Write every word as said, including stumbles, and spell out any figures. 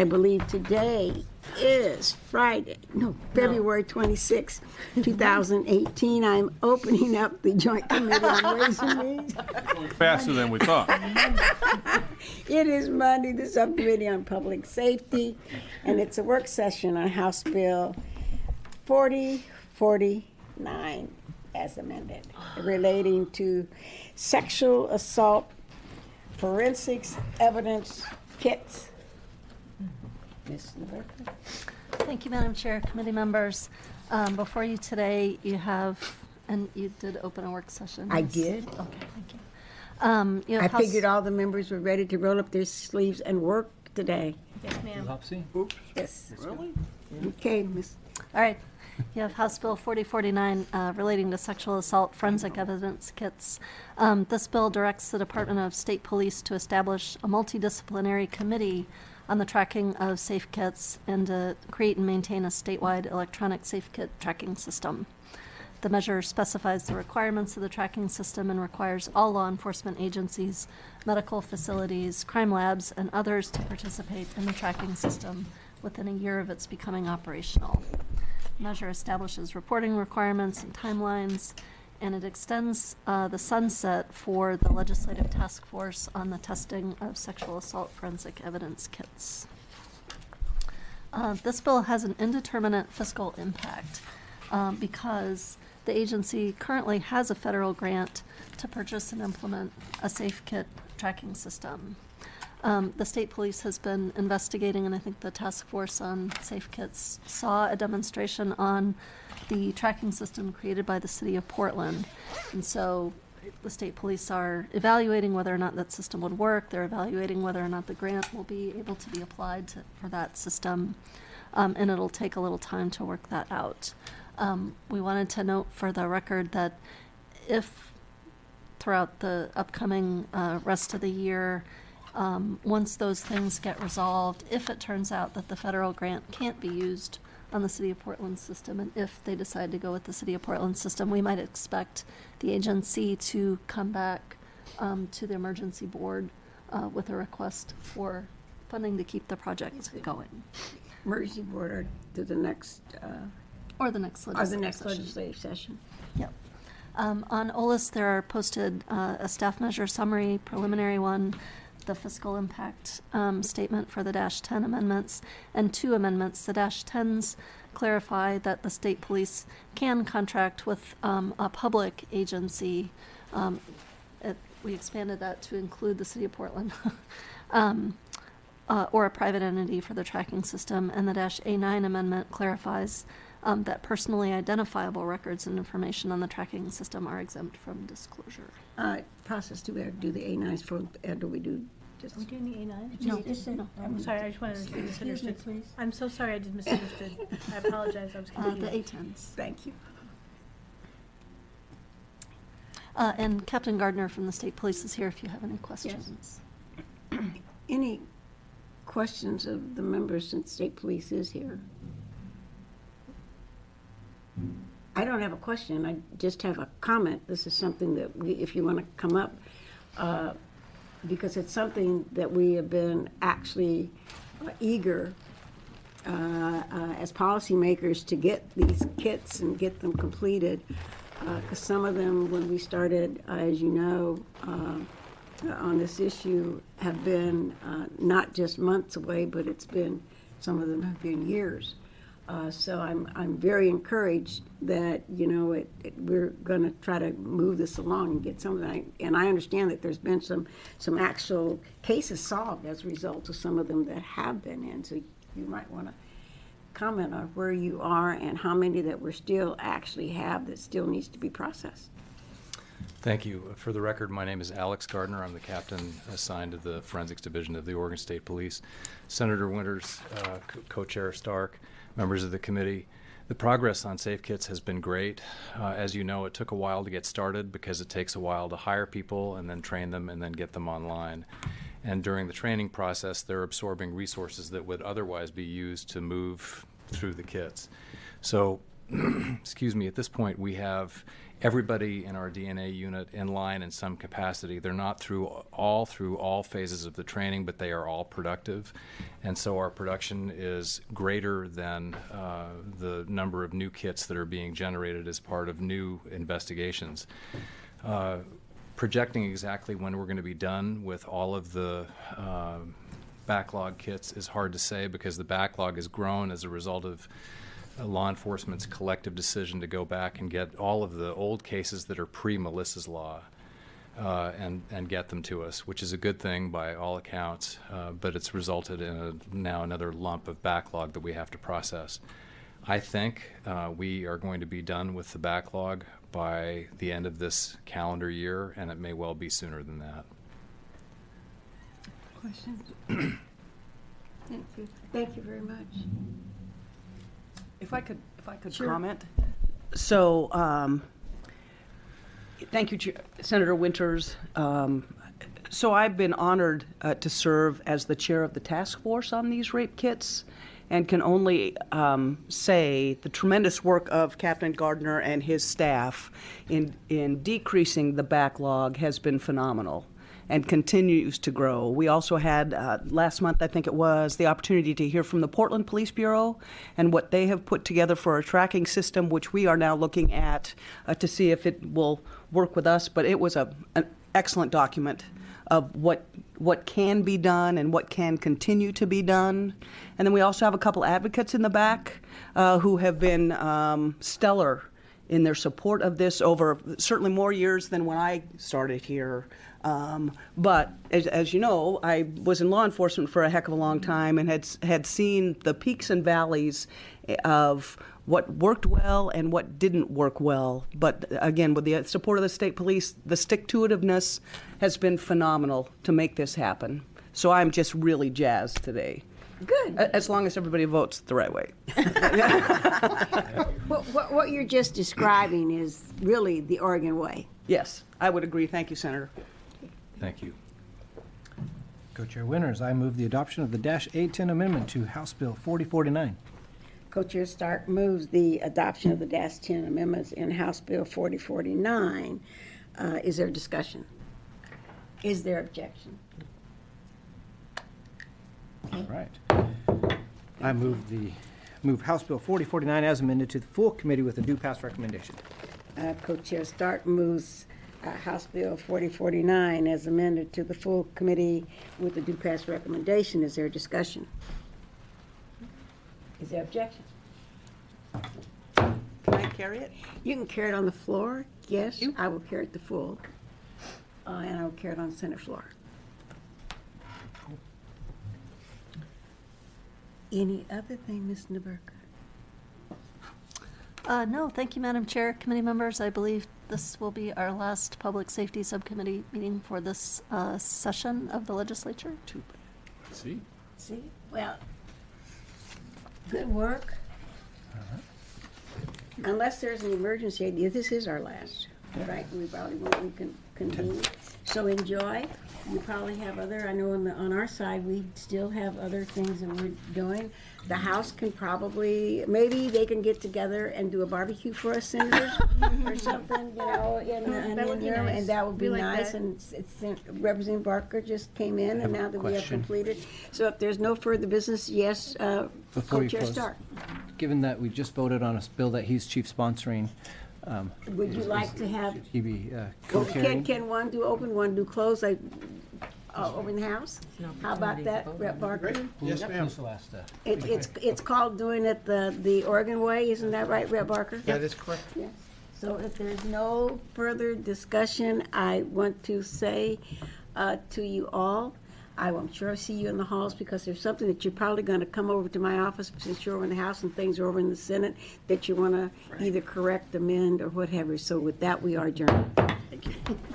I believe today is Friday, no, February twenty-sixth, two thousand eighteen. I'm opening up the Joint Committee on Ways and Means. Faster than we thought. It is Monday, the Subcommittee on Public Safety, and it's a work session on House Bill forty forty-nine as amended, relating to sexual assault forensics evidence kits. Miz Laverca. Thank you, Madam Chair, committee members. Um, before you today, you have, and you did open a work session. I yes? did. Okay, thank you. Um, you I have House- figured all the members were ready to roll up their sleeves and work today. Yes, ma'am. Oops. Yes. Really? Okay, Miz All right. You have House Bill forty forty-nine uh, relating to sexual assault forensic evidence kits. Um, this bill directs the Department of State Police to establish a multidisciplinary committee on the tracking of safe kits and to create and maintain a statewide electronic safe kit tracking system. The measure specifies the requirements of the tracking system and requires all law enforcement agencies, medical facilities, crime labs, and others to participate in the tracking system within a year of its becoming operational. The measure establishes reporting requirements and timelines, and it extends uh, the sunset for the legislative task force on the testing of sexual assault forensic evidence kits. Uh, this bill has an indeterminate fiscal impact um, because the agency currently has a federal grant to purchase and implement a safe kit tracking system. Um, the state police has been investigating, and I think the task force on safe kits saw a demonstration on the tracking system created by the city of Portland. And so the state police are evaluating whether or not that system would work. They're evaluating whether or not the grant will be able to be applied to, for that system. Um, and it'll take a little time to work that out. Um, we wanted to note for the record that if throughout the upcoming uh, rest of the year, Um, once those things get resolved, if it turns out that the federal grant can't be used on the City of Portland system, and if they decide to go with the City of Portland system, we might expect the agency to come back um, to the emergency board uh, with a request for funding to keep the project going. Emergency board or to the next, uh, Or the next or legislative the next session. legislative session. Yep. Um, on O L A S, there are posted uh, a staff measure summary, preliminary one, the fiscal impact um, statement for the dash ten amendments, and two amendments. The dash tens clarify that the state police can contract with um, a public agency. Um, it, we expanded that to include the City of Portland, um, uh, or a private entity for the tracking system. And the dash A nine amendment clarifies um, that personally identifiable records and information on the tracking system are exempt from disclosure. Uh, process, do we do the A nines for, uh, do we do just? Are we doing the A nine? No, no. I'm sorry, I just wanted to Excuse me, misunderstood. please. I'm so sorry, I just misunderstood. I apologize, I was Uh, confused. the A tens. Thank you. Uh, and Captain Gardner from the State Police is here if you have any questions. Any questions of the members since state police is here? I don't have a question, I just have a comment. This is something that we, if you want to come up, uh, because it's something that we have been actually uh, eager uh, uh, as policymakers to get these kits and get them completed. Because uh, some of them, when we started, uh, as you know, uh, on this issue, have been uh, not just months away, but it's been, some of them have been years. Uh, so I'm I'm very encouraged that, you know, it, it, we're going to try to move this along and get some of that. And I understand that there's been some some actual cases solved as a result of some of them that have been in. So you might want to comment on where you are and how many that we still actually have that still needs to be processed. Thank you. For the record, my name is Alex Gardner. I'm the captain assigned to the Forensics Division of the Oregon State Police. Senator Winters, uh, co-chair Stark, members of the committee. The progress on safe kits has been great. Uh, as you know, it took a while to get started because it takes a while to hire people and then train them and then get them online. And during the training process, they're absorbing resources that would otherwise be used to move through the kits. So excuse me, at this point, we have everybody in our D N A unit in line in some capacity. They're not through all through all phases of the training, but they are all productive. And so our production is greater than uh, the number of new kits that are being generated as part of new investigations. Uh, projecting exactly when we're going to be done with all of the uh, backlog kits is hard to say, because the backlog has grown as a result of uh, law enforcement's collective decision to go back and get all of the old cases that are pre-Melissa's Law uh, and, and get them to us, which is a good thing by all accounts, uh, but it's resulted in a, now another lump of backlog that we have to process. I think uh, we are going to be done with the backlog by the end of this calendar year, and it may well be sooner than that. Questions? Thank you. Thank you very much. If I could, if I could Sure. comment. So, um, thank you, Ch- Senator Winters. Um, so I've been honored uh, to serve as the chair of the task force on these rape kits, and can only um, say the tremendous work of Captain Gardner and his staff in in decreasing the backlog has been phenomenal, and continues to grow. We also had, uh, last month I think it was, the opportunity to hear from the Portland Police Bureau and what they have put together for a tracking system, which we are now looking at uh, to see if it will work with us. But it was a, an excellent document of what what can be done and what can continue to be done. And then we also have a couple advocates in the back uh, who have been um, stellar in their support of this over certainly more years than when I started here. Um, but as, as you know, I was in law enforcement for a heck of a long time and had had seen the peaks and valleys of what worked well and what didn't work well. But again, with the support of the state police, the stick-to-itiveness has been phenomenal to make this happen. So I'm just really jazzed today. Good. A- As long as everybody votes the right way. What, what, what you're just describing is really the Oregon way. Yes, I would agree. Thank you, Senator. Thank you. Co-Chair Winters, I move the adoption of the Dash A ten amendment to House Bill forty forty-nine. Co-Chair Stark moves the adoption of the Dash ten amendments in House Bill forty forty-nine. Uh, is there discussion? Is there objection? All right. I move the, move House Bill forty forty-nine as amended to the full committee with a due pass recommendation. Uh, Co-Chair Stark moves uh, House Bill forty forty-nine as amended to the full committee with a due pass recommendation. Is there discussion? Is there objection? Can I carry it? You can carry it on the floor, yes. I will carry it the full, uh, and I will carry it on the Senate floor. Any other thing, Miz Naberka? Uh, no, thank you, Madam Chair, committee members. I believe this will be our last Public Safety Subcommittee meeting for this uh, session of the legislature. See? See, well, good work. Unless there's an emergency, this is our last, right? We probably won't we can continue. So enjoy. You probably have other, I know on the, on our side, we still have other things that we're doing. The House can probably, maybe they can get together and do a barbecue for us senators or something, you know, in the, in That would the be room, nice. and that would be We like nice. that. And it's, it's, Representative Barker just came in, and now that we have question. completed. So if there's no further business, yes, uh, Before you Co-Chair close, Stark. Given that we just voted on a bill that he's chief sponsoring, um, Would you like to have, should he be uh, well, can, co-chairing? can one do open, one do close, like, uh, open the house? How about that, Rep Barker? Yes, ma'am. Who's the last, uh, It, it's, it's called doing it the, the Oregon way, isn't that right, Rep Barker? That is correct. Yes. So if there's no further discussion, I want to say uh, to you all, I will, I'm sure I'll see you in the halls, because there's something that you're probably going to come over to my office, since you're over in the House and things are over in the Senate, that you want to either correct, amend, or whatever. So with that, we are adjourned. Thank you.